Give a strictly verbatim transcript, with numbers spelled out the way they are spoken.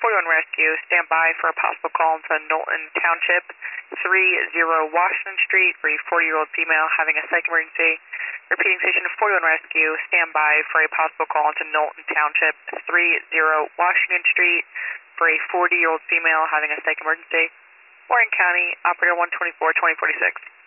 forty-one Rescue, stand by for a possible call into Knowlton Township, three zero Washington Street for a forty-year-old female having a psych emergency. Repeating, station forty-one Rescue, stand by for a possible call into Knowlton Township, three zero Washington Street for a forty-year-old female having a psych emergency. Warren County, operator one twenty-four twenty forty-six.